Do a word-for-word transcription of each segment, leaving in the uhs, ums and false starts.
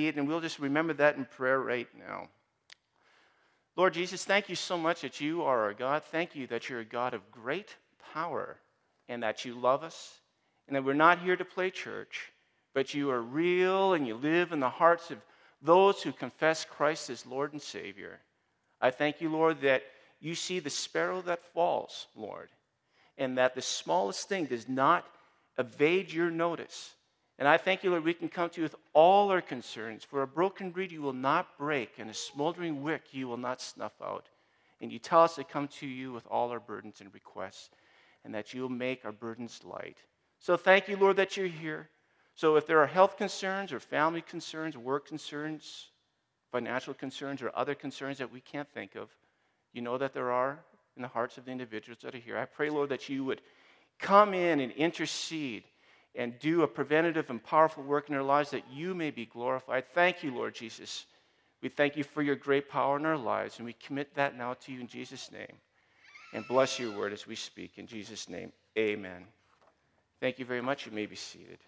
need, and we'll just remember that in prayer right now. Lord Jesus, thank you so much that you are our God. Thank you that you're a God of great power and that you love us and that we're not here to play church, but you are real and you live in the hearts of those who confess Christ as Lord and Savior. I thank you, Lord, that you see the sparrow that falls, Lord, and that the smallest thing does not evade your notice. And I thank you, Lord, we can come to you with all our concerns. For a broken reed you will not break, and a smoldering wick you will not snuff out. And you tell us to come to you with all our burdens and requests, and that you will make our burdens light. So thank you, Lord, that you're here. So if there are health concerns or family concerns, work concerns, financial concerns, or other concerns that we can't think of, you know that there are in the hearts of the individuals that are here. I pray, Lord, that you would come in and intercede and do a preventative and powerful work in our lives that you may be glorified. Thank you, Lord Jesus. We thank you for your great power in our lives, and we commit that now to you in Jesus' name. And bless your word as we speak. In Jesus' name, amen. Thank you very much. You may be seated.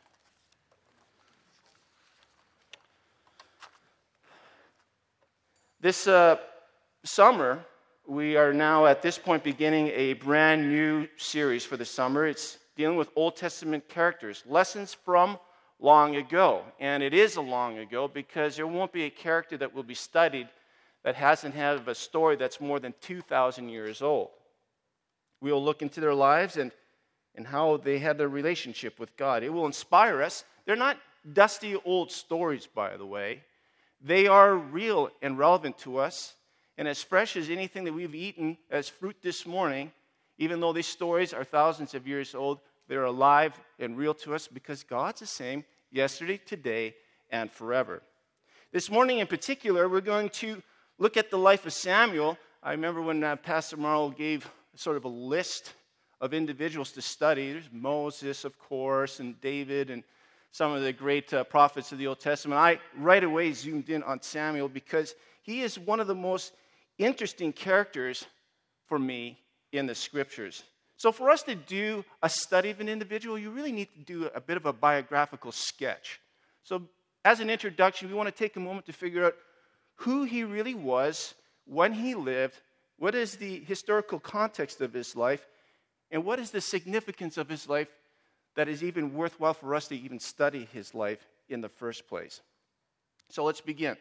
This uh, summer, we are now at this point beginning a brand new series for the summer. It's dealing with Old Testament characters, lessons from long ago. And it is a long ago because there won't be a character that will be studied that hasn't had a story that's more than two thousand years old. We will look into their lives and, and how they had their relationship with God. It will inspire us. They're not dusty old stories, by the way. They are real and relevant to us, and as fresh as anything that we've eaten as fruit this morning. Even though these stories are thousands of years old, they're alive and real to us because God's the same yesterday, today, and forever. This morning in particular, we're going to look at the life of Samuel. I remember when uh, Pastor Marl gave sort of a list of individuals to study. There's Moses, of course, and David, and some of the great uh, prophets of the Old Testament. I right away zoomed in on Samuel because he is one of the most interesting characters for me in the scriptures. So for us to do a study of an individual, you really need to do a bit of a biographical sketch. So as an introduction, we want to take a moment to figure out who he really was, when he lived, what is the historical context of his life, and what is the significance of his life that is even worthwhile for us to even study his life in the first place. So let's begin.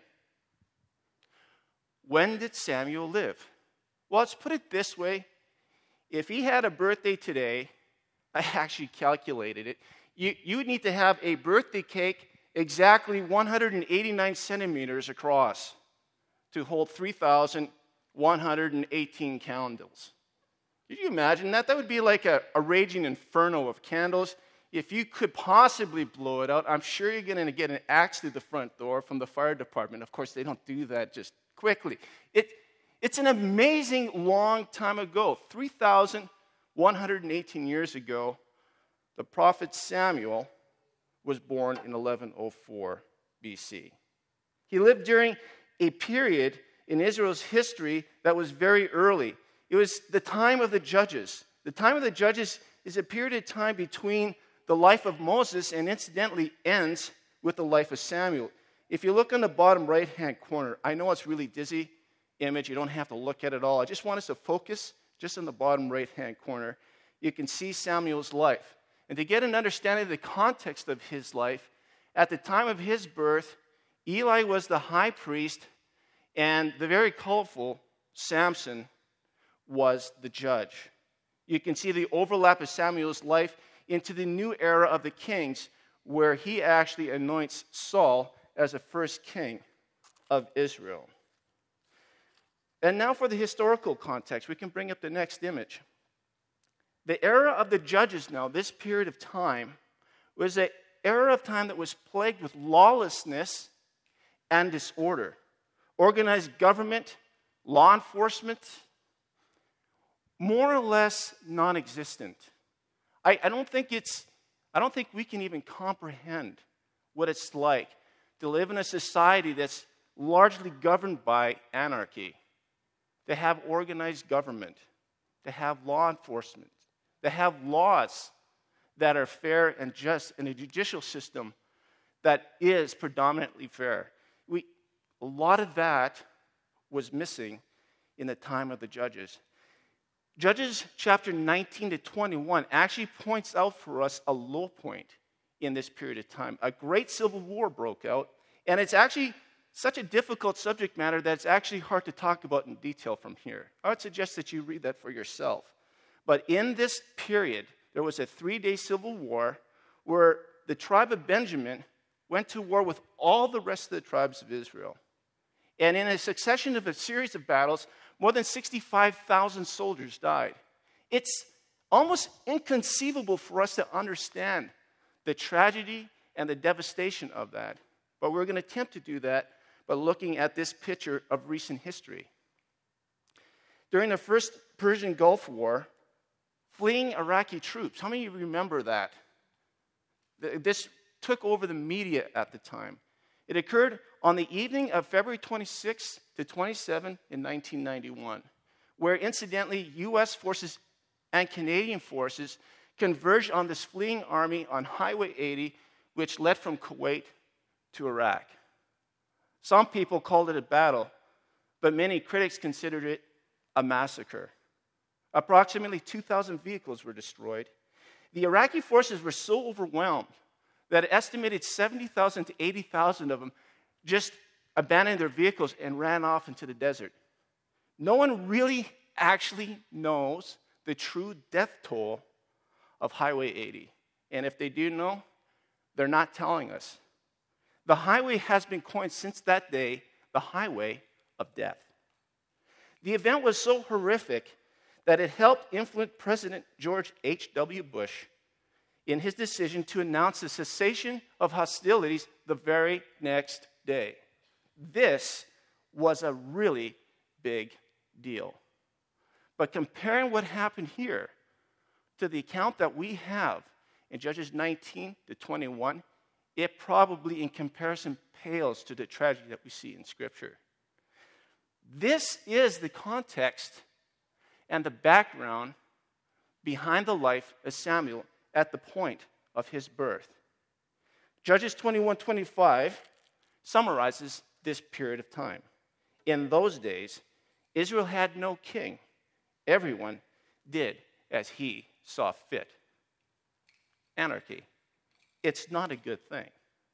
When did Samuel live? Well, let's put it this way. If he had a birthday today, I actually calculated it, you, you would need to have a birthday cake exactly one hundred eighty-nine centimeters across to hold three thousand one hundred eighteen candles. Could you imagine that? That would be like a, a raging inferno of candles. If you could possibly blow it out, I'm sure you're going to get an axe through the front door from the fire department. Of course, they don't do that just quickly. It, it's an amazing long time ago. three thousand one hundred eighteen years ago, the prophet Samuel was born in eleven oh four B C. He lived during a period in Israel's history that was very early. It was the time of the Judges. The time of the Judges is a period of time between the life of Moses and incidentally ends with the life of Samuel. If you look on the bottom right-hand corner, I know it's really dizzy image. You don't have to look at it all. I just want us to focus just on the bottom right-hand corner. You can see Samuel's life. And to get an understanding of the context of his life, at the time of his birth, Eli was the high priest, and the very colorful Samson was the judge. You can see the overlap of Samuel's life into the new era of the kings, where he actually anoints Saul as the first king of Israel. And now for the historical context, we can bring up the next image. The era of the judges now, this period of time, was an era of time that was plagued with lawlessness and disorder. Organized government, law enforcement, more or less non-existent. I, I don't think it's, I don't think we can even comprehend what it's like to live in a society that's largely governed by anarchy, to have organized government, to have law enforcement, to have laws that are fair and just, and a judicial system that is predominantly fair. We, a lot of that was missing in the time of the Judges. Judges chapter nineteen to twenty-one actually points out for us a low point in this period of time. A great civil war broke out, and it's actually such a difficult subject matter that it's actually hard to talk about in detail from here. I would suggest that you read that for yourself. But in this period, there was a three-day civil war where the tribe of Benjamin went to war with all the rest of the tribes of Israel. And in a succession of a series of battles, more than sixty-five thousand soldiers died. It's almost inconceivable for us to understand the tragedy and the devastation of that. But we're going to attempt to do that by looking at this picture of recent history. During the first Persian Gulf War, fleeing Iraqi troops, how many of you remember that? This took over the media at the time. It occurred on the evening of February twenty-sixth to twenty-seventh in nineteen ninety-one, where incidentally U S forces and Canadian forces converged on this fleeing army on Highway eighty, which led from Kuwait to Iraq. Some people called it a battle, but many critics considered it a massacre. Approximately two thousand vehicles were destroyed. The Iraqi forces were so overwhelmed that an estimated seventy thousand to eighty thousand of them just abandoned their vehicles and ran off into the desert. No one really actually knows the true death toll of Highway eighty. And if they do know, they're not telling us. The highway has been coined since that day the highway of death. The event was so horrific that it helped influence President George H W Bush in his decision to announce the cessation of hostilities the very next day. This was a really big deal. But comparing what happened here to the account that we have in Judges nineteen to twenty-one, it probably in comparison pales to the tragedy that we see in Scripture. This is the context and the background behind the life of Samuel at the point of his birth. Judges twenty-one twenty-five summarizes this period of time. In those days, Israel had no king. Everyone did as he saw fit. Anarchy. It's not a good thing.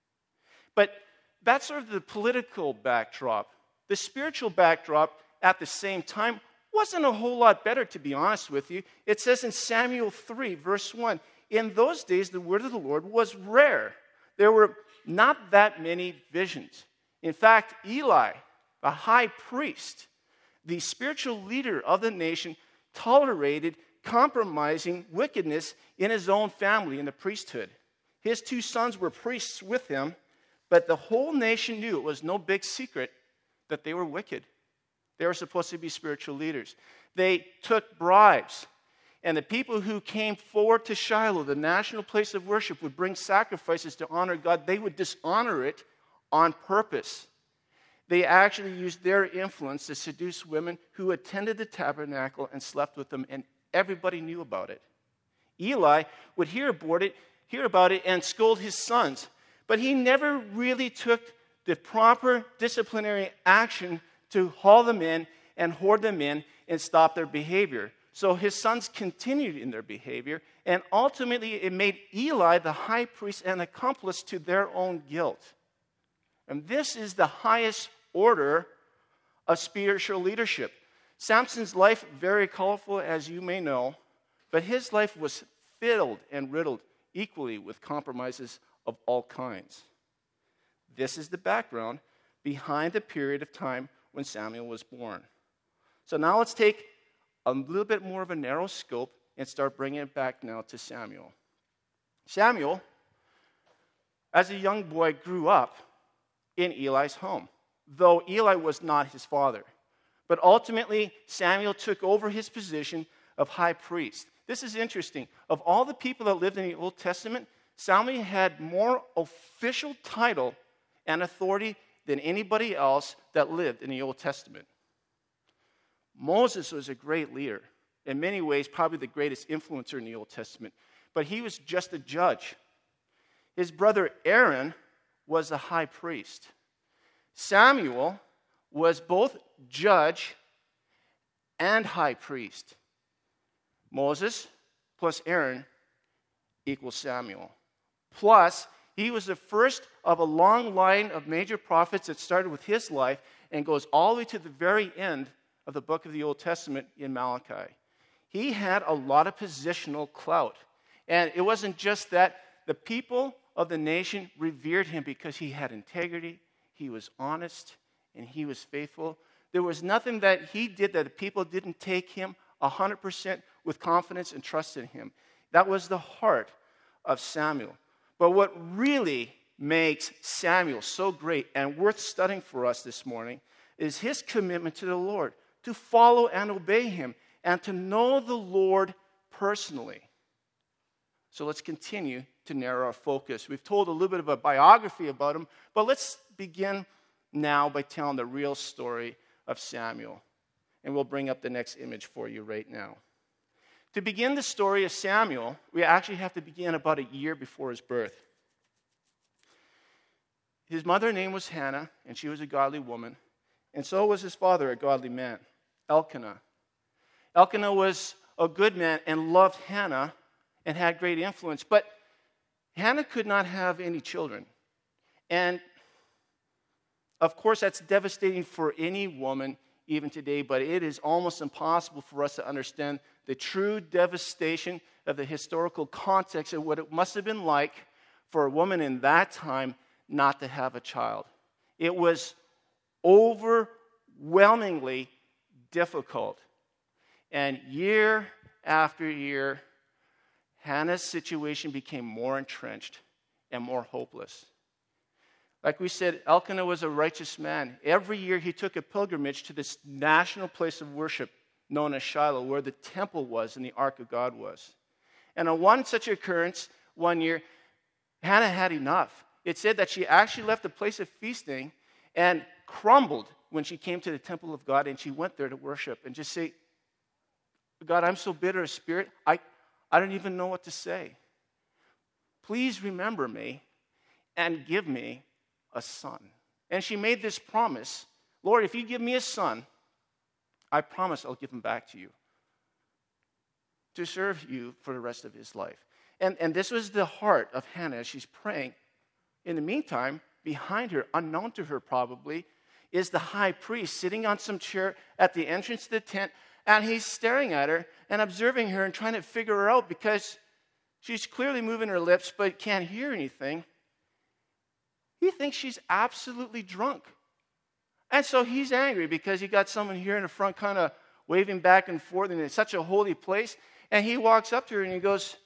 But that's sort of the political backdrop. The spiritual backdrop at the same time wasn't a whole lot better, to be honest with you. It says in Samuel three, verse one, in those days the word of the Lord was rare. There were not that many visions. In fact, Eli, the high priest, the spiritual leader of the nation, tolerated compromising wickedness in his own family, in the priesthood. His two sons were priests with him, but the whole nation knew it was no big secret that they were wicked. They were supposed to be spiritual leaders. They took bribes, and the people who came forward to Shiloh, the national place of worship, would bring sacrifices to honor God. They would dishonor it on purpose. They actually used their influence to seduce women who attended the tabernacle and slept with them, and everybody knew about it. Eli would hear about it, hear about it and scold his sons, but he never really took the proper disciplinary action to haul them in and hoard them in and stop their behavior. So his sons continued in their behavior, and ultimately it made Eli the high priest and accomplice to their own guilt. And this is the highest order of spiritual leadership. Samson's life, very colorful, as you may know, but his life was filled and riddled equally with compromises of all kinds. This is the background behind the period of time when Samuel was born. So now let's take a little bit more of a narrow scope and start bringing it back now to Samuel. Samuel, as a young boy, grew up in Eli's home, though Eli was not his father. But ultimately, Samuel took over his position of high priest. This is interesting. Of all the people that lived in the Old Testament, Samuel had more official title and authority than anybody else that lived in the Old Testament. Moses was a great leader. In many ways, probably the greatest influencer in the Old Testament. But he was just a judge. His brother Aaron was the high priest. Samuel was both judge and high priest. Moses plus Aaron equals Samuel. Plus, he was the first of a long line of major prophets that started with his life and goes all the way to the very end of the book of the Old Testament in Malachi. He had a lot of positional clout. And it wasn't just that. The people of the nation revered him because he had integrity, he was honest, and he was faithful. There was nothing that he did that the people didn't take him one hundred percent with confidence and trust in him. That was the heart of Samuel. But what really makes Samuel so great and worth studying for us this morning is his commitment to the Lord, to follow and obey him, and to know the Lord personally. So let's continue to narrow our focus. We've told a little bit of a biography about him, but let's begin now by telling the real story of Samuel. And we'll bring up the next image for you right now. To begin the story of Samuel, we actually have to begin about a year before his birth. His mother's name was Hannah, and she was a godly woman, and so was his father, a godly man, Elkanah. Elkanah was a good man and loved Hannah and had great influence, but Hannah could not have any children. And of course, that's devastating for any woman even today, but it is almost impossible for us to understand the true devastation of the historical context of what it must have been like for a woman in that time not to have a child. It was overwhelmingly difficult. And year after year, Hannah's situation became more entrenched and more hopeless. Like we said, Elkanah was a righteous man. Every year he took a pilgrimage to this national place of worship known as Shiloh, where the temple was and the Ark of God was. And on one such occurrence, one year, Hannah had enough. It said that she actually left the place of feasting and crumbled when she came to the temple of God, and she went there to worship and just say, God, I'm so bitter of spirit, I, I don't even know what to say. Please remember me and give me a son. And she made this promise, Lord, if you give me a son, I promise I'll give him back to you to serve you for the rest of his life. And, and this was the heart of Hannah as she's praying. In the meantime, behind her, unknown to her probably, is the high priest sitting on some chair at the entrance to the tent, and he's staring at her and observing her and trying to figure her out because she's clearly moving her lips but can't hear anything. He thinks she's absolutely drunk. And so he's angry because he got someone here in the front kind of waving back and forth, and it's such a holy place. And he walks up to her and he goes,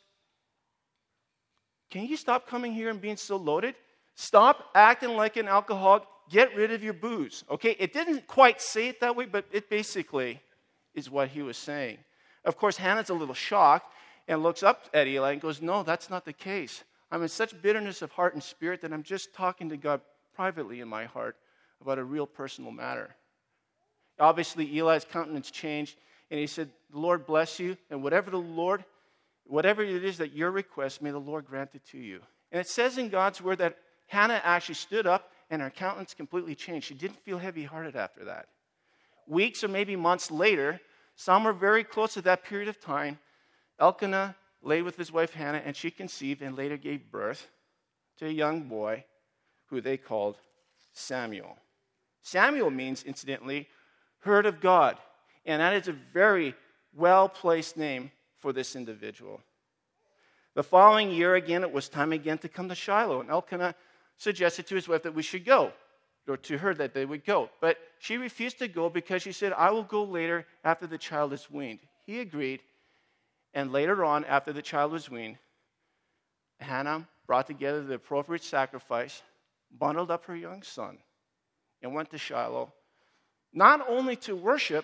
can you stop coming here and being so loaded? Stop acting like an alcoholic. Get rid of your booze. Okay, it didn't quite say it that way, but it basically is what he was saying. Of course, Hannah's a little shocked and looks up at Eli and goes, no, that's not the case. I'm in such bitterness of heart and spirit that I'm just talking to God privately in my heart about a real personal matter. Obviously, Eli's countenance changed, and he said, the Lord bless you, and whatever the Lord, whatever it is that your request, may the Lord grant it to you. And it says in God's word that Hannah actually stood up, and her countenance completely changed. She didn't feel heavy-hearted after that. Weeks or maybe months later, somewhere very close to that period of time, Elkanah lay with his wife Hannah, and she conceived and later gave birth to a young boy who they called Samuel. Samuel means, incidentally, heard of God, and that is a very well-placed name for this individual. The following year, again, it was time again to come to Shiloh, and Elkanah suggested to his wife that we should go, or to her that they would go. But she refused to go because she said, I will go later after the child is weaned. He agreed. And later on, after the child was weaned, Hannah brought together the appropriate sacrifice, bundled up her young son, and went to Shiloh, not only to worship,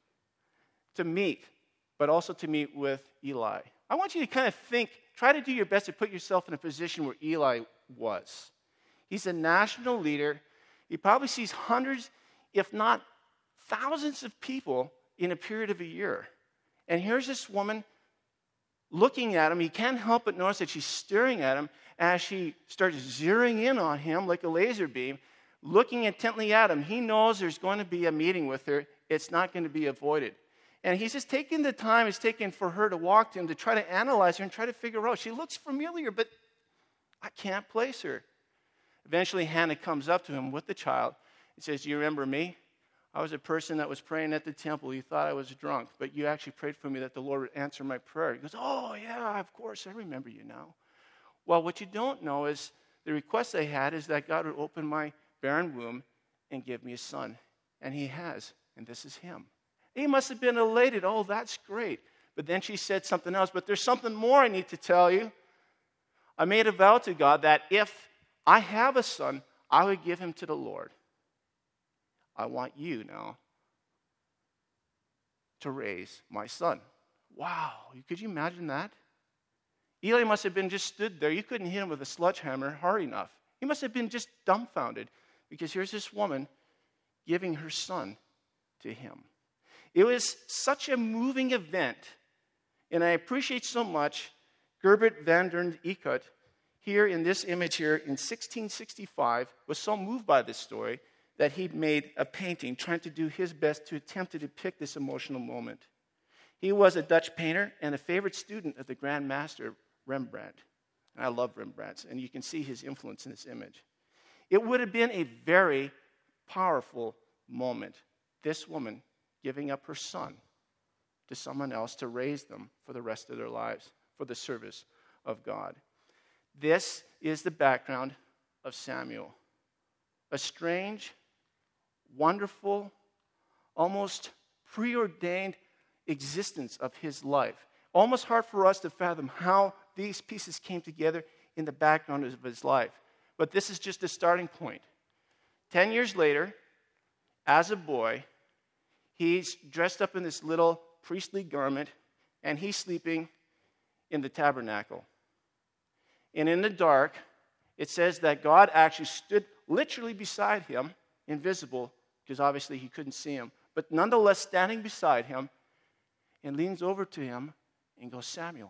to meet, but also to meet with Eli. I want you to kind of think, try to do your best to put yourself in a position where Eli was. He's a national leader. He probably sees hundreds, if not thousands of people in a period of a year. And here's this woman looking at him. He can't help but notice that she's staring at him as she starts zeroing in on him like a laser beam. looking intently at him. He knows there's going to be a meeting with her. It's not going to be avoided. And he's just taking the time it's taken for her to walk to him to try to analyze her and try to figure out. She looks familiar, but I can't place her. Eventually, Hannah comes up to him with the child and says, do you remember me? I was a person that was praying at the temple. You thought I was drunk, but you actually prayed for me that the Lord would answer my prayer. He goes, oh, yeah, of course, I remember you now. Well, what you don't know is the request I had is that God would open my barren womb and give me a son. And he has, and this is him. He must have been elated. Oh, that's great. But then she said something else. But there's something more I need to tell you. I made a vow to God that if I have a son, I would give him to the Lord. I want you now to raise my son. Wow. Could you imagine that? Eli must have been just stood there. You couldn't hit him with a sledgehammer hard enough. He must have been just dumbfounded because here's this woman giving her son to him. It was such a moving event, and I appreciate so much Gerbert van den Eekhout here in this image here in sixteen sixty-five was so moved by this story that he made a painting trying to do his best to attempt to depict this emotional moment. He was a Dutch painter and a favorite student of the Grand Master Rembrandt. And I love Rembrandt, and you can see his influence in this image. It would have been a very powerful moment. This woman giving up her son to someone else to raise them for the rest of their lives, for the service of God. This is the background of Samuel. A strange, wonderful, almost preordained existence of his life. Almost hard for us to fathom how these pieces came together in the background of his life. But this is just a starting point. Ten years later, as a boy, he's dressed up in this little priestly garment, and he's sleeping in the tabernacle. And in the dark, it says that God actually stood literally beside him, invisible, because obviously he couldn't see him, but nonetheless standing beside him, and leans over to him and goes, Samuel.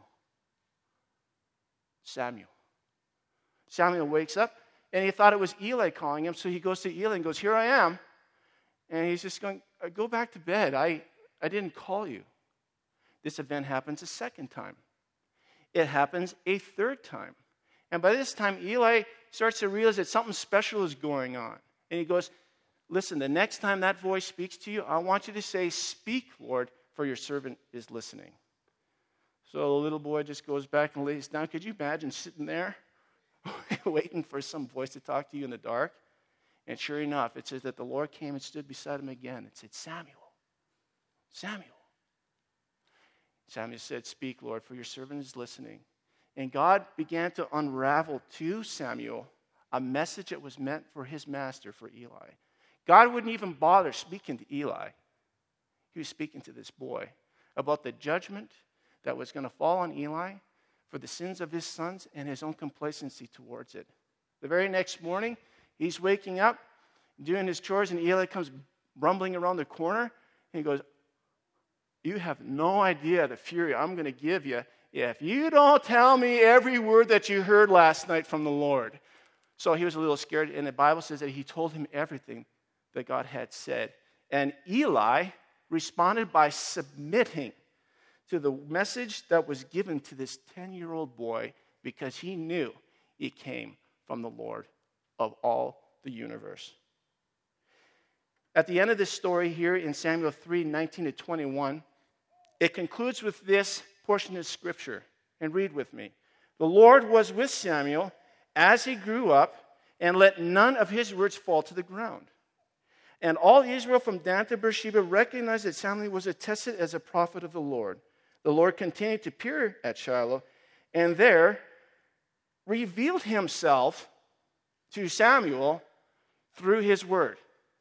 Samuel. Samuel wakes up, and he thought it was Eli calling him, so he goes to Eli and goes, here I am. And he's just going, go back to bed. I, I didn't call you. This event happens a second time. It happens a third time. And by this time, Eli starts to realize that something special is going on. And he goes, listen, the next time that voice speaks to you, I want you to say, speak, Lord, for your servant is listening. So the little boy just goes back and lays down. Could you imagine sitting there waiting for some voice to talk to you in the dark? And sure enough, it says that the Lord came and stood beside him again and said, Samuel, Samuel. Samuel said, speak, Lord, for your servant is listening. And God began to unravel to Samuel a message that was meant for his master, for Eli. God wouldn't even bother speaking to Eli. He was speaking to this boy about the judgment that was going to fall on Eli for the sins of his sons and his own complacency towards it. The very next morning, he's waking up, doing his chores, and Eli comes rumbling around the corner, and he goes, you have no idea the fury I'm going to give you if you don't tell me every word that you heard last night from the Lord. So he was a little scared, and the Bible says that he told him everything that God had said. And Eli responded by submitting to the message that was given to this ten-year-old boy because he knew it came from the Lord of all the universe. At the end of this story here in Samuel three, nineteen to twenty-one, it concludes with this portion of Scripture. And read with me. The Lord was with Samuel as he grew up, and let none of his words fall to the ground. And all Israel from Dan to Beersheba recognized that Samuel was attested as a prophet of the Lord. The Lord continued to appear at Shiloh, and there revealed himself to Samuel through his word.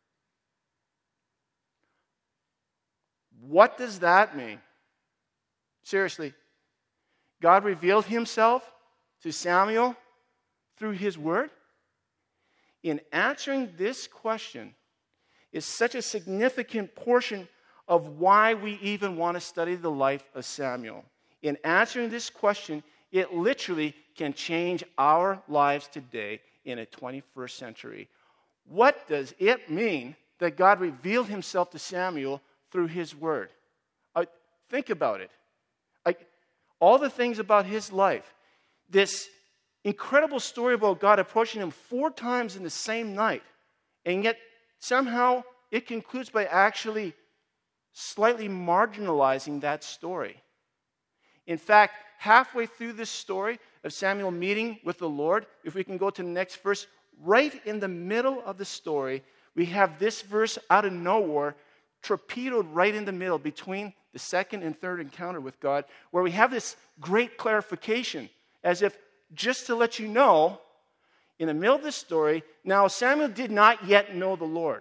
What does that mean? Seriously, God revealed himself to Samuel through his word? In answering this question is such a significant portion of why we even want to study the life of Samuel. In answering this question, it literally can change our lives today in a twenty-first century. what does it mean that God revealed himself to Samuel through his word? Uh, think about it. Like, all the things about his life, this incredible story about God approaching him four times in the same night, and yet somehow it concludes by actually slightly marginalizing that story. In fact, halfway through this story of Samuel meeting with the Lord, if we can go to the next verse, right in the middle of the story, we have this verse out of nowhere, torpedoed right in the middle between the second and third encounter with God, where we have this great clarification, as if, just to let you know, in the middle of this story, now Samuel did not yet know the Lord.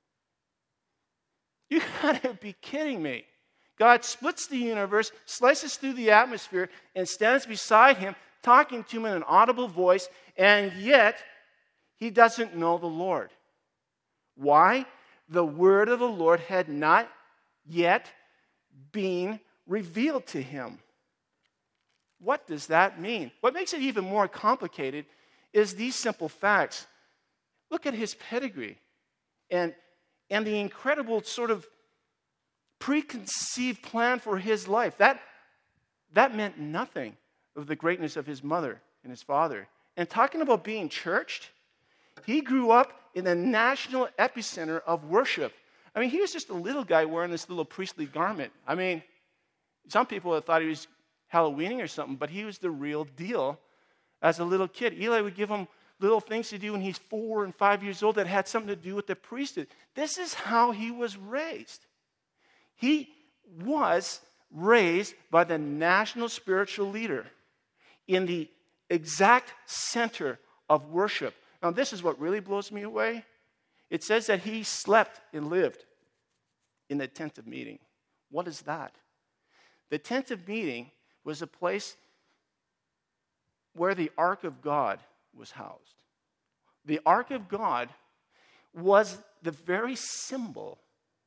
You gotta be kidding me. God splits the universe, slices through the atmosphere, and stands beside him, talking to him in an audible voice, and yet he doesn't know the Lord. Why? The word of the Lord had not yet been revealed to him. What does that mean? What makes it even more complicated is these simple facts. Look at his pedigree and, and the incredible sort of preconceived plan for his life. That, that meant nothing of the greatness of his mother and his father. And talking about being churched, he grew up in the national epicenter of worship. I mean, he was just a little guy wearing this little priestly garment. I mean, some people have thought he was Halloweening or something, but he was the real deal as a little kid. Eli would give him little things to do when he's four and five years old that had something to do with the priesthood. This is how he was raised. He was raised by the national spiritual leader in the exact center of worship. Now, this is what really blows me away. It says that he slept and lived in the tent of meeting. What is that? The tent of meeting was a place where the Ark of God was housed. The Ark of God was the very symbol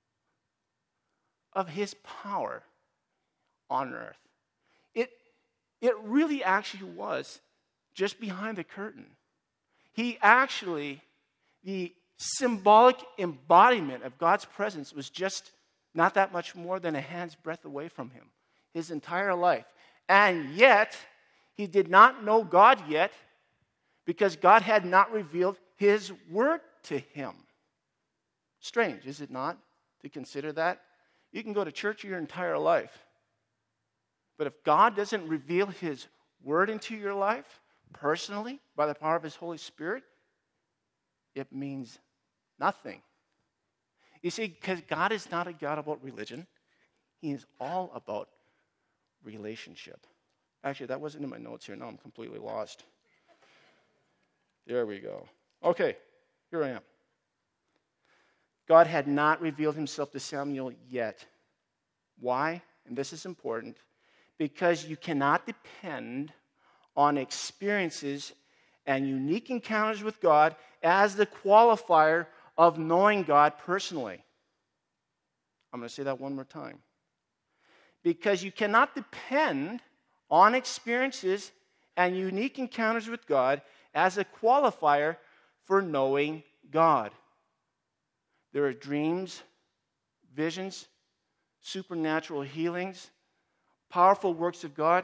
of his power on earth. It, it really actually was just behind the curtain. He actually, the symbolic embodiment of God's presence was just not that much more than a hand's breadth away from him his entire life. And yet, he did not know God yet because God had not revealed his word to him. Strange, is it not, to consider that? You can go to church your entire life, but if God doesn't reveal his word into your life personally by the power of his Holy Spirit, it means nothing. You see, because God is not a God about religion. He is all about relationship. Actually, that wasn't in my notes here. Now I'm completely lost. There we go. Okay, here I am. God had not revealed himself to Samuel yet. Why? And this is important. Because you cannot depend on experiences and unique encounters with God as the qualifier of knowing God personally. I'm going to say that one more time. Because you cannot depend on experiences and unique encounters with God as a qualifier for knowing God. There are dreams, visions, supernatural healings, powerful works of God.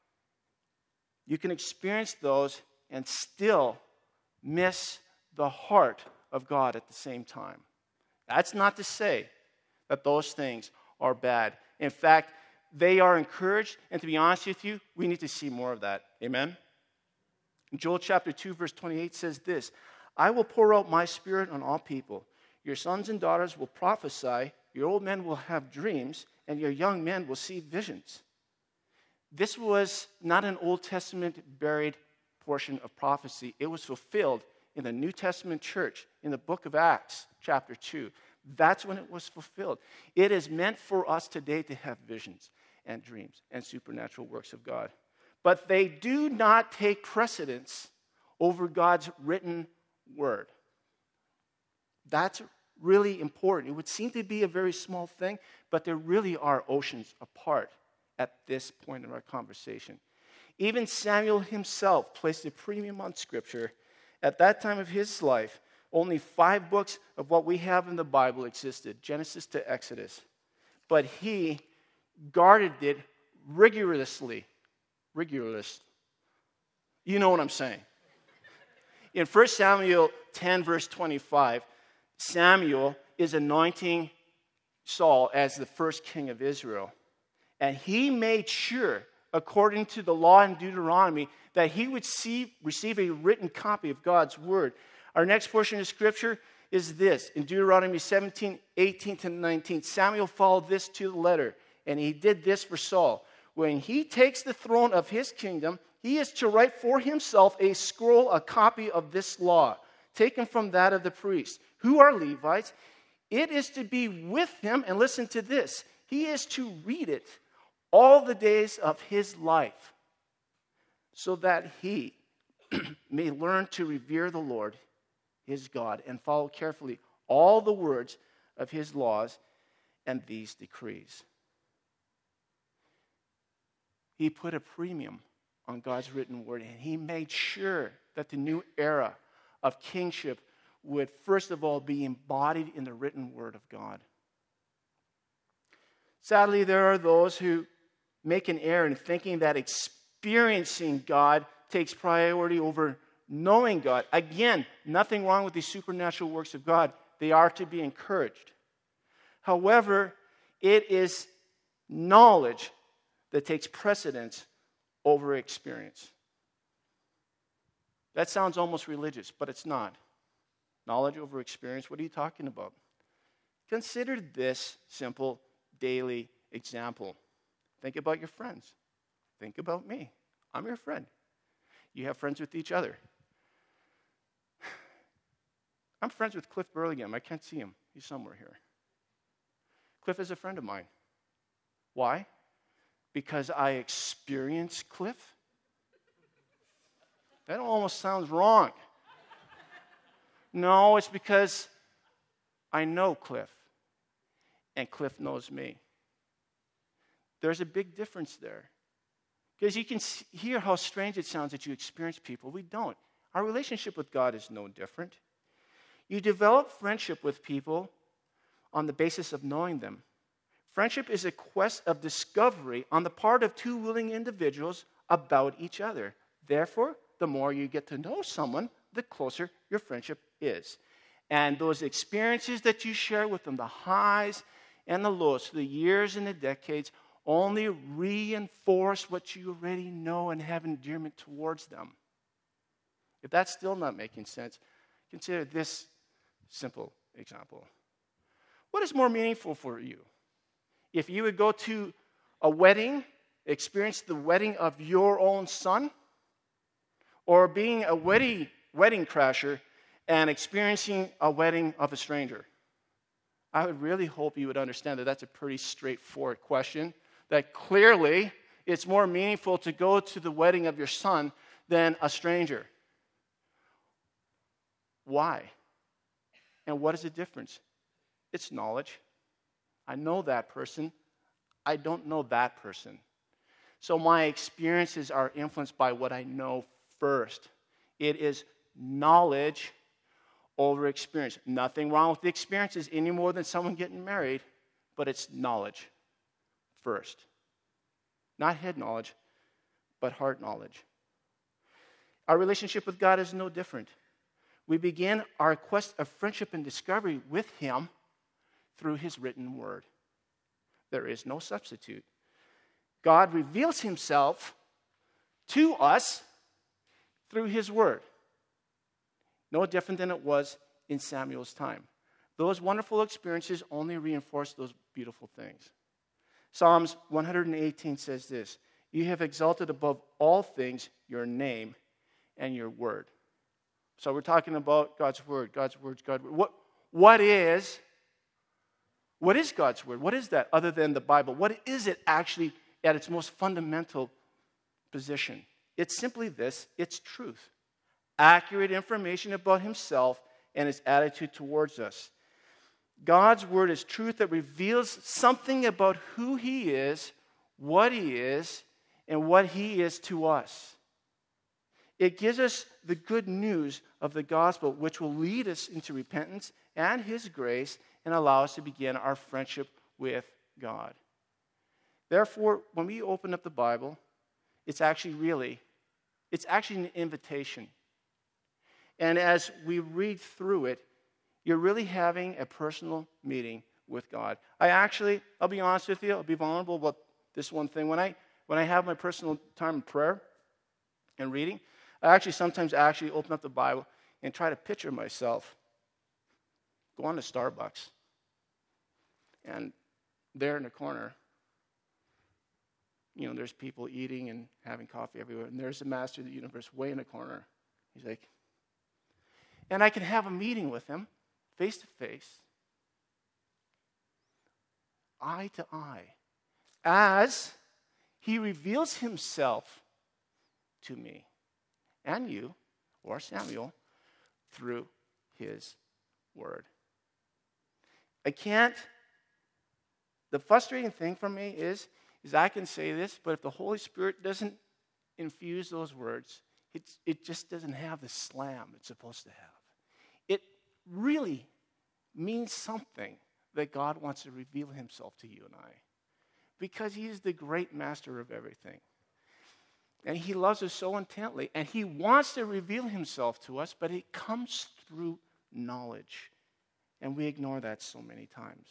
You can experience those and still miss the heart of God at the same time. That's not to say that those things are bad. In fact, they are encouraged, and to be honest with you, we need to see more of that. Amen? Joel chapter two, verse twenty-eight says this, I will pour out my spirit on all people. Your sons and daughters will prophesy, your old men will have dreams, and your young men will see visions. This was not an Old Testament buried portion of prophecy. It was fulfilled in the New Testament church in the book of Acts, chapter two. That's when it was fulfilled. It is meant for us today to have visions and dreams and supernatural works of God. But they do not take precedence over God's written word. That's really important. It would seem to be a very small thing, but there really are oceans apart at this point in our conversation. Even Samuel himself placed a premium on Scripture at that time of his life, only five books of what we have in the Bible existed, Genesis to Exodus. But he guarded it rigorously. Rigorous. You know what I'm saying. In First Samuel ten, verse twenty-five, Samuel is anointing Saul as the first king of Israel. And he made sure, according to the law in Deuteronomy, that he would see, receive a written copy of God's word. Our next portion of scripture is this. In Deuteronomy seventeen, eighteen to nineteen, Samuel followed this to the letter. And he did this for Saul. When he takes the throne of his kingdom, he is to write for himself a scroll, a copy of this law, taken from that of the priests, who are Levites. It is to be with him, and listen to this, he is to read it all the days of his life, so that he may learn to revere the Lord, his God, and follow carefully all the words of his laws and these decrees. He put a premium on God's written word, and he made sure that the new era of kingship would first of all be embodied in the written word of God. Sadly, there are those who make an error in thinking that experiencing God takes priority over knowing God. Again, nothing wrong with the supernatural works of God. They are to be encouraged. However, it is knowledge that takes precedence over experience. That sounds almost religious, but it's not. Knowledge over experience, what are you talking about? Consider this simple daily example. Think about your friends. Think about me. I'm your friend. You have friends with each other. I'm friends with Cliff Burlingame. I can't see him. He's somewhere here. Cliff is a friend of mine. Why? Because I experienced Cliff? That almost sounds wrong. No, it's because I know Cliff, and Cliff knows me. There's a big difference there. Because you can see, hear how strange it sounds that you experience people. We don't. Our relationship with God is no different. You develop friendship with people on the basis of knowing them. Friendship is a quest of discovery on the part of two willing individuals about each other. Therefore, the more you get to know someone, the closer your friendship is. And those experiences that you share with them, the highs and the lows, the years and the decades, only reinforce what you already know and have endearment towards them. If that's still not making sense, consider this simple example. What is more meaningful for you? If you would go to a wedding, experience the wedding of your own son, or being a wedding, wedding crasher and experiencing a wedding of a stranger? I would really hope you would understand that that's a pretty straightforward question, that clearly it's more meaningful to go to the wedding of your son than a stranger. Why? And what is the difference? It's knowledge. I know that person. I don't know that person. So my experiences are influenced by what I know first. It is knowledge over experience. Nothing wrong with the experiences any more than someone getting married, but it's knowledge first. Not head knowledge, but heart knowledge. Our relationship with God is no different. We begin our quest of friendship and discovery with Him through His written word. There is no substitute. God reveals Himself to us through His word. No different than it was in Samuel's time. Those wonderful experiences only reinforce those beautiful things. Psalms one eighteen says this: "You have exalted above all things your name and your word." So we're talking about God's word, God's word, God's word. What, what is, what is God's word? What is that other than the Bible? What is it actually at its most fundamental position? It's simply this: it's truth. Accurate information about Himself and His attitude towards us. God's word is truth that reveals something about who He is, what He is, and what He is to us. It gives us the good news of the gospel, which will lead us into repentance and his grace and allow us to begin our friendship with God. Therefore, when we open up the Bible, it's actually really, it's actually an invitation. And as we read through it, you're really having a personal meeting with God. I actually, I'll be honest with you, I'll be vulnerable about this one thing. When I when I have my personal time in prayer and reading, I actually sometimes actually open up the Bible and try to picture myself going to Starbucks. And there in the corner, you know, there's people eating and having coffee everywhere. And there's the master of the universe way in the corner. He's like, and I can have a meeting with him face to face, eye to eye, as he reveals himself to me and you, or Samuel, through his word. I can't, the frustrating thing for me is, is I can say this, but if the Holy Spirit doesn't infuse those words, it's, it just doesn't have the slam it's supposed to have. It really means something that God wants to reveal himself to you and I, because he is the great master of everything. And he loves us so intently, and he wants to reveal himself to us, but it comes through knowledge. And we ignore that so many times.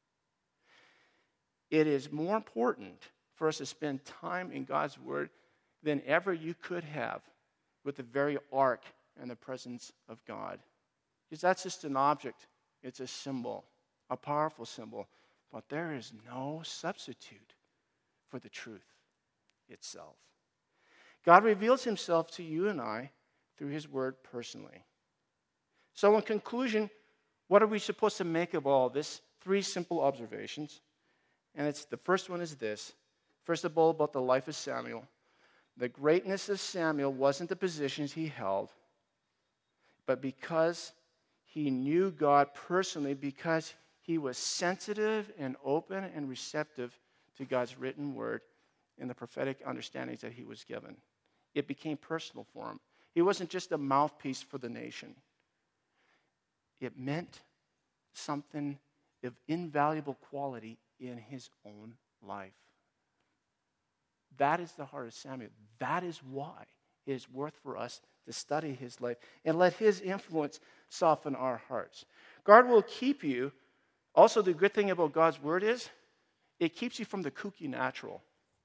It is more important for us to spend time in God's word than ever you could have with the very ark and the presence of God. Because that's just an object. It's a symbol, a powerful symbol. But there is no substitute for the truth itself. God reveals himself to you and I through his word personally. So in conclusion, what are we supposed to make of all this? Three simple observations. And it's the first one is this. First of all, about the life of Samuel. The greatness of Samuel wasn't the positions he held, but because he knew God personally, because he was sensitive and open and receptive to God's written word and the prophetic understandings that he was given. It became personal for him. He wasn't just a mouthpiece for the nation. It meant something of invaluable quality in his own life. That is the heart of Samuel. That is why it is worth for us to study his life and let his influence soften our hearts. God will keep you. Also, the good thing about God's word is it keeps you from the kooky natural.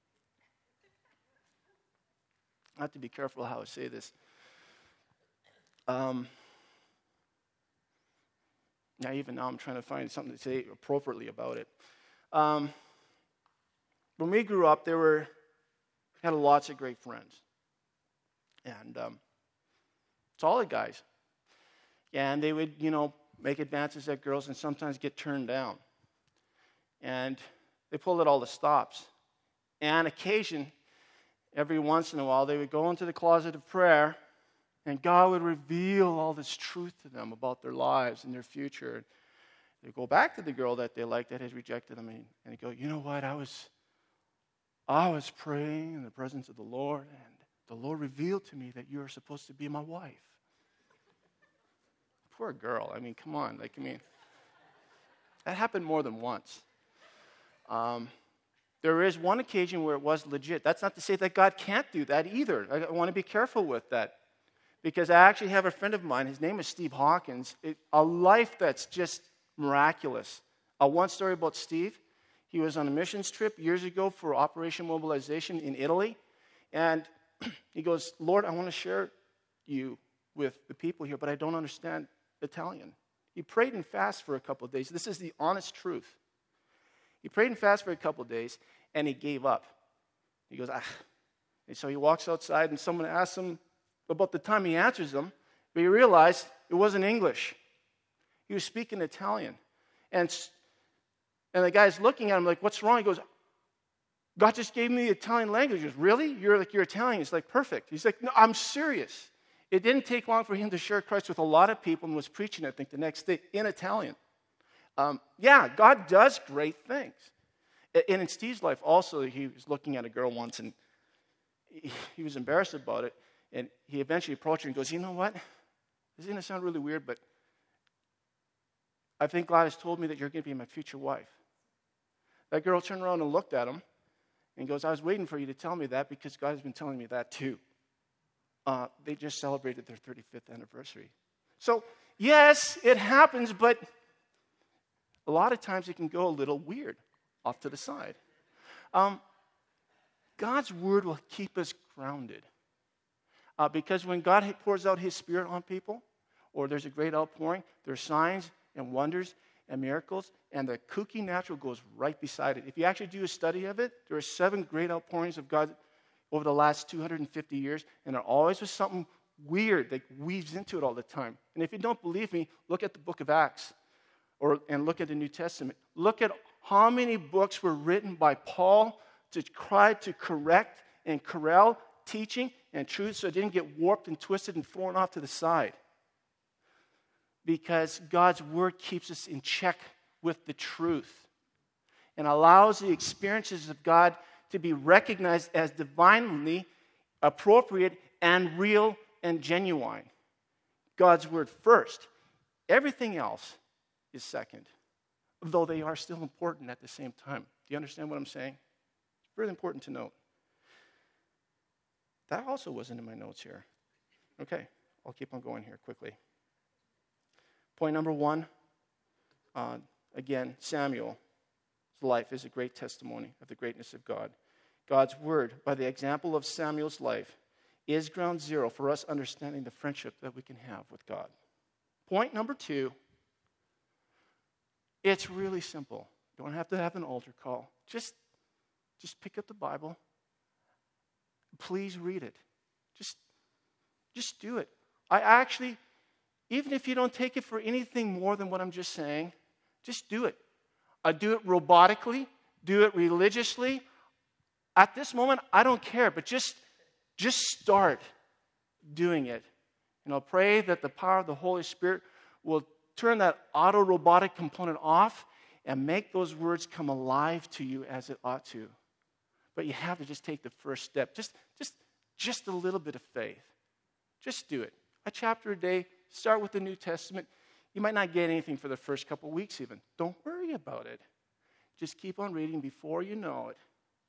I have to be careful how I say this. Um, now, even now, I'm trying to find something to say appropriately about it. Um, when we grew up, there were had lots of great friends, and um, solid guys. And they would, you know, make advances at girls and sometimes get turned down. And they pulled at all the stops. And occasion, every once in a while, they would go into the closet of prayer, and God would reveal all this truth to them about their lives and their future. They'd go back to the girl that they liked that had rejected them, and, and they'd go, you know what, I was, I was praying in the presence of the Lord, and the Lord revealed to me that you are supposed to be my wife. Poor girl. I mean, come on. Like, I mean, that happened more than once. Um, there is one occasion where it was legit. That's not to say that God can't do that either. I, I want to be careful with that. Because I actually have a friend of mine. His name is Steve Hawkins. It, a life that's just miraculous. Uh, one story about Steve. He was on a missions trip years ago for Operation Mobilization in Italy. And he goes, Lord, I want to share you with the people here, but I don't understand Italian. He prayed and fasted for a couple of days. This is the honest truth. He prayed and fasted for a couple of days, and he gave up. He goes, ah. And so he walks outside, and someone asks him about the time. He answers them, but he realized it wasn't English. He was speaking Italian. And, and the guy's looking at him like, what's wrong? He goes, God just gave me the Italian language. He goes, really? You're like, you're Italian? He's like, perfect. He's like, no, I'm serious. It didn't take long for him to share Christ with a lot of people and was preaching, I think, the next day in Italian. Um, yeah, God does great things. And in Steve's life also, he was looking at a girl once, and he was embarrassed about it. And he eventually approached her and goes, you know what? This is going to sound really weird, but I think God has told me that you're going to be my future wife. That girl turned around and looked at him and goes, I was waiting for you to tell me that because God has been telling me that too. Uh, they just celebrated their thirty-fifth anniversary. So, yes, it happens, but a lot of times it can go a little weird off to the side. Um, God's word will keep us grounded. Uh, because when God pours out his Spirit on people, or there's a great outpouring, there's signs and wonders and miracles, and the kooky natural goes right beside it. If you actually do a study of it, there are seven great outpourings of God over the last two hundred fifty years, and there always was something weird that weaves into it all the time. And if you don't believe me, look at the book of Acts, or and look at the New Testament. Look at how many books were written by Paul to try to correct and corral teaching and truth so it didn't get warped and twisted and thrown off to the side. Because God's word keeps us in check with the truth and allows the experiences of God to be recognized as divinely appropriate and real and genuine. God's word first. Everything else is second, though they are still important at the same time. Do you understand what I'm saying? It's really important to note. That also wasn't in my notes here. Okay, I'll keep on going here quickly. Point number one, uh, again, Samuel's life is a great testimony of the greatness of God. God's word, by the example of Samuel's life, is ground zero for us understanding the friendship that we can have with God. Point number two, it's really simple. You don't have to have an altar call. Just, just pick up the Bible. Please read it. Just, just do it. I actually, even if you don't take it for anything more than what I'm just saying, just do it. I do it robotically, do it religiously. At this moment, I don't care, but just, just start doing it. And I'll pray that the power of the Holy Spirit will turn that auto-robotic component off and make those words come alive to you as it ought to. But you have to just take the first step. Just, just, just a little bit of faith. Just do it. A chapter a day. Start with the New Testament. You might not get anything for the first couple of weeks even. Don't worry about it. Just keep on reading. Before you know it,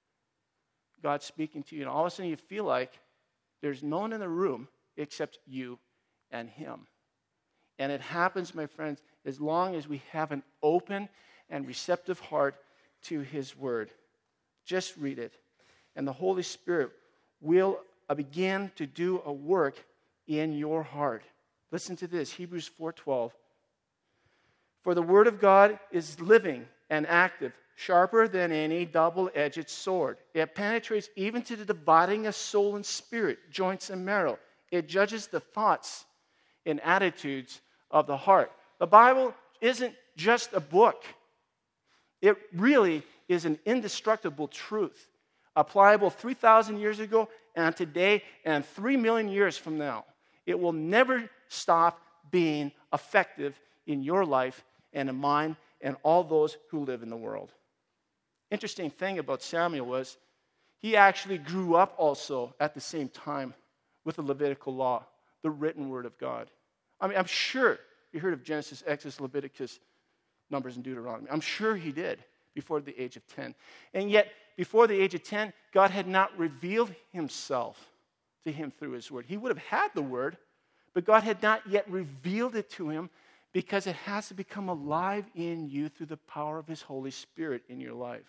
God's speaking to you. And all of a sudden you feel like there's no one in the room except you and him. And it happens, my friends, as long as we have an open and receptive heart to his word. Just read it. And the Holy Spirit will begin to do a work in your heart. Listen to this, Hebrews four twelve. For the word of God is living and active, sharper than any double-edged sword. It penetrates even to the dividing of soul and spirit, joints and marrow. It judges the thoughts and attitudes of the heart. The Bible isn't just a book. It really is an indestructible truth, applicable three thousand years ago and today and three million years from now. It will never stop being effective in your life and in mine and all those who live in the world. Interesting thing about Samuel was he actually grew up also at the same time with the Levitical law, the written word of God. I mean, I'm sure you heard of Genesis, Exodus, Leviticus, Numbers, and Deuteronomy. I'm sure he did before the age of ten. And yet, before the age of ten, God had not revealed himself to him through his word. He would have had the word, but God had not yet revealed it to him because it has to become alive in you through the power of his Holy Spirit in your life.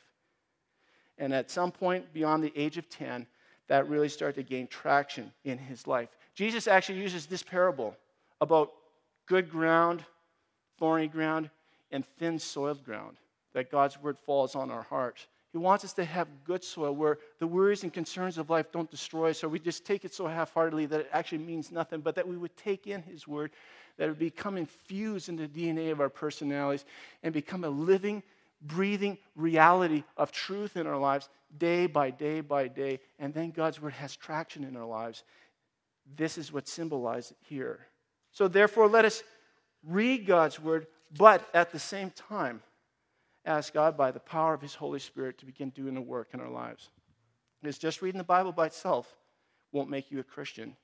And at some point beyond the age of ten, that really started to gain traction in his life. Jesus actually uses this parable about good ground, thorny ground, and thin soiled ground, that God's word falls on our hearts. He wants us to have good soil where the worries and concerns of life don't destroy us, or we just take it so half-heartedly that it actually means nothing, but that we would take in his word, that it would become infused in the D N A of our personalities and become a living, breathing reality of truth in our lives day by day by day. And then God's word has traction in our lives. This is what's symbolized here. So therefore, let us read God's word, but at the same time, ask God by the power of his Holy Spirit to begin doing the work in our lives. Because just reading the Bible by itself won't make you a Christian.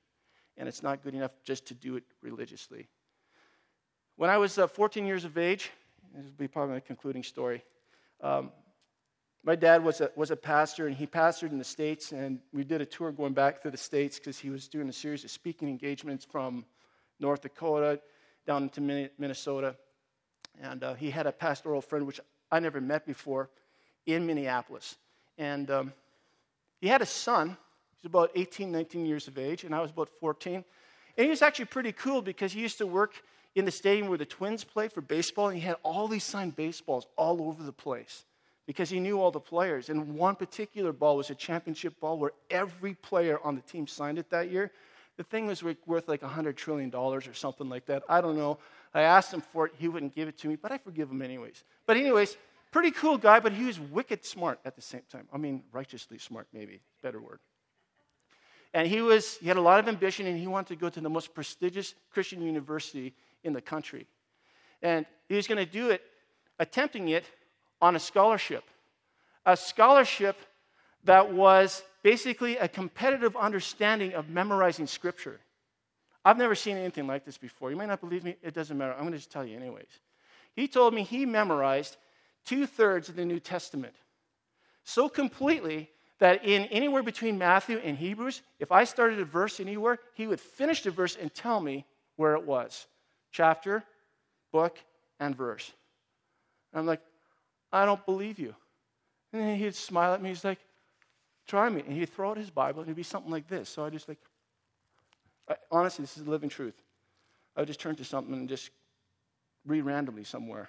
and it's not good enough just to do it religiously. When I was uh, fourteen years of age, this will be probably my concluding story, um, my dad was a, was a pastor, and he pastored in the States, and we did a tour going back to the States because he was doing a series of speaking engagements from North Dakota down into Minnesota, and uh, he had a pastoral friend, which I never met before, in Minneapolis, and um, he had a son. He was about eighteen, nineteen years of age, and I was about fourteen, and he was actually pretty cool because he used to work in the stadium where the Twins played for baseball, and he had all these signed baseballs all over the place because he knew all the players. And one particular ball was a championship ball where every player on the team signed it that year. The thing was worth like one hundred trillion dollars or something like that. I don't know. I asked him for it. He wouldn't give it to me, but I forgive him anyways. But anyways, pretty cool guy, but he was wicked smart at the same time. I mean, righteously smart, maybe. Better word. And he was he had a lot of ambition, and he wanted to go to the most prestigious Christian university in the country. And he was going to do it, attempting it on a scholarship. A scholarship that was basically a competitive understanding of memorizing Scripture. I've never seen anything like this before. You might not believe me. It doesn't matter. I'm going to just tell you anyways. He told me he memorized two-thirds of the New Testament so completely that in anywhere between Matthew and Hebrews, if I started a verse anywhere, he would finish the verse and tell me where it was. Chapter, book, and verse. And I'm like, I don't believe you. And then he'd smile at me. He's like, try me. And he'd throw out his Bible, and it'd be something like this. So I just like, I, honestly, this is the living truth. I would just turn to something and just read randomly somewhere.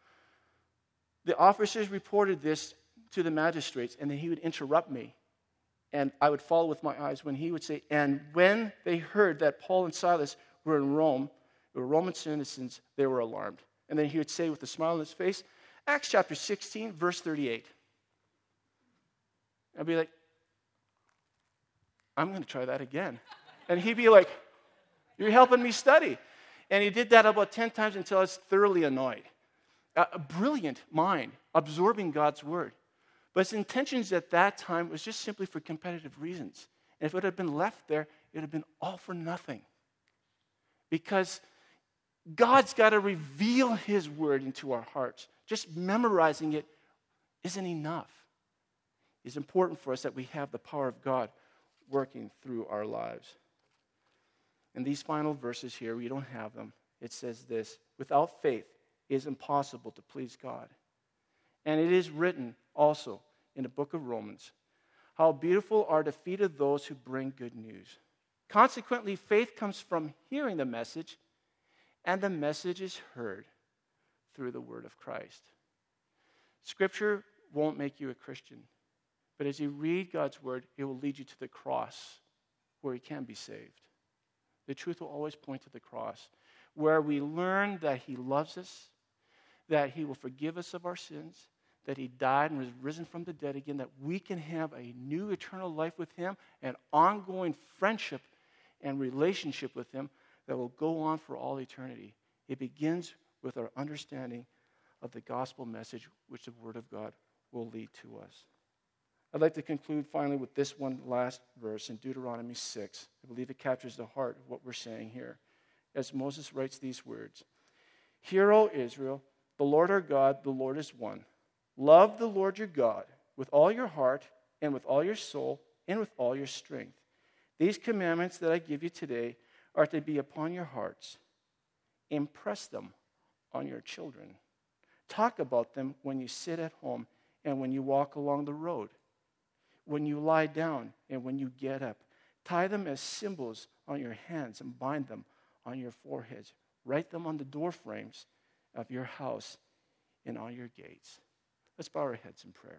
The officers reported this to the magistrates, and then he would interrupt me, and I would follow with my eyes when he would say, and when they heard that Paul and Silas were in Rome, they were Roman citizens, they were alarmed. And then he would say with a smile on his face, Acts chapter sixteen, verse thirty-eight. I'd be like, I'm going to try that again. And he'd be like, you're helping me study. And he did that about ten times until I was thoroughly annoyed. A, a brilliant mind, absorbing God's word. But his intentions at that time was just simply for competitive reasons. And if it had been left there, it would have been all for nothing. Because God's got to reveal his word into our hearts. Just memorizing it isn't enough. It's important for us that we have the power of God working through our lives. In these final verses here, we don't have them. It says this, without faith, it is impossible to please God. And it is written also in the book of Romans, how beautiful are the feet of those who bring good news. Consequently, faith comes from hearing the message, and the message is heard through the word of Christ. Scripture won't make you a Christian, but as you read God's word, it will lead you to the cross where you can be saved. The truth will always point to the cross, where we learn that he loves us, that he will forgive us of our sins, that he died and was risen from the dead again, that we can have a new eternal life with him, an ongoing friendship and relationship with him that will go on for all eternity. It begins with our understanding of the gospel message, which the word of God will lead to us. I'd like to conclude finally with this one last verse in Deuteronomy six. I believe it captures the heart of what we're saying here. As Moses writes these words, Hear, O Israel, the Lord our God, the Lord is one. Love the Lord your God with all your heart and with all your soul and with all your strength. These commandments that I give you today are to be upon your hearts. Impress them on your children. Talk about them when you sit at home and when you walk along the road, when you lie down and when you get up. Tie them as symbols on your hands and bind them on your foreheads. Write them on the door frames of your house and on your gates. Let's bow our heads in prayer.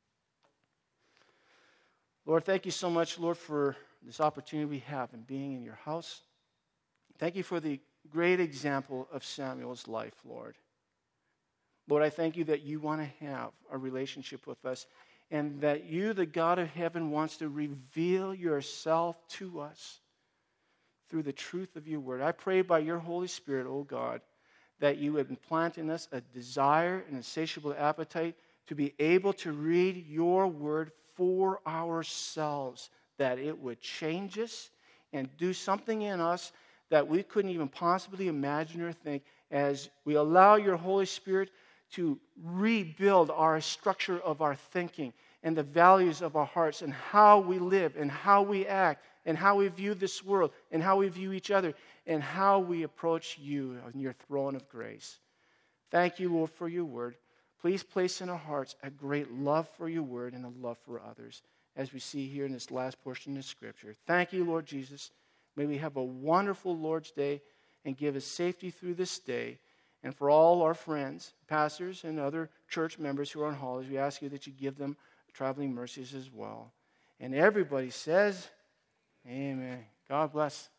Lord, thank you so much, Lord, for this opportunity we have in being in your house. Thank you for the great example of Samuel's life, Lord. Lord, I thank you that you want to have a relationship with us and that you, the God of heaven, wants to reveal yourself to us through the truth of your word. I pray by your Holy Spirit, oh God, that you would implant in us a desire, an insatiable appetite to be able to read your word for ourselves, that it would change us and do something in us that we couldn't even possibly imagine or think, as we allow your Holy Spirit to rebuild our structure of our thinking and the values of our hearts and how we live and how we act and how we view this world and how we view each other and how we approach you on your throne of grace. Thank you, Lord, for your word. Please place in our hearts a great love for your word and a love for others, as we see here in this last portion of Scripture. Thank you, Lord Jesus. May we have a wonderful Lord's Day and give us safety through this day. And for all our friends, pastors, and other church members who are on holidays, we ask you that you give them traveling mercies as well. And everybody says, amen. God bless.